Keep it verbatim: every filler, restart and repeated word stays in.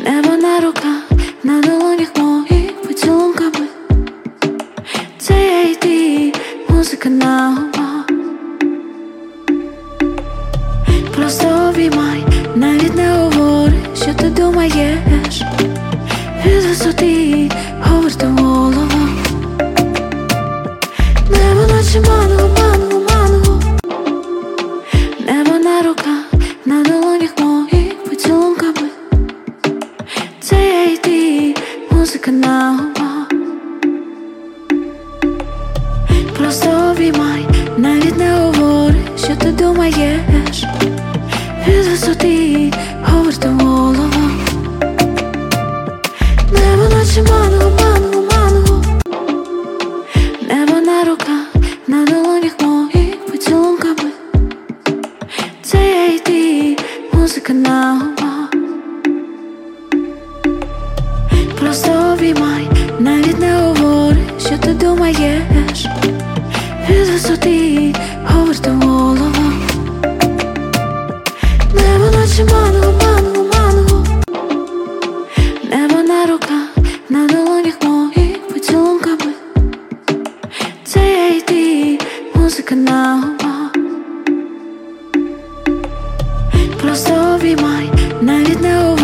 Небо на руках, на долонях моїх поцілунками. Це я і ти, музика на губах. Просто обіймай, навіть не говори, що ти думаєш. Від висоти говорити в голову. Небо наче манго, манго, манго. Небо на руках, на долонях моїх поцілунками. Це я і ти, музика на губах. Просто обіймай, навіть не говори, що ти думаєш. Від висоти говорити в голову. Небо наче манго, манго, манго. Небо на руках, на долонях моїх поцілунками. Це я і ти, музика на губах. Просто обіймай, навіть не говори, що ти думаєш. Від висоти говорити в голову. Небо наче манго, манго, манго. Небо на руках, на долонях моїх поцілунками. Це я і ти, музика на губах. Просто обіймай, навіть не говори,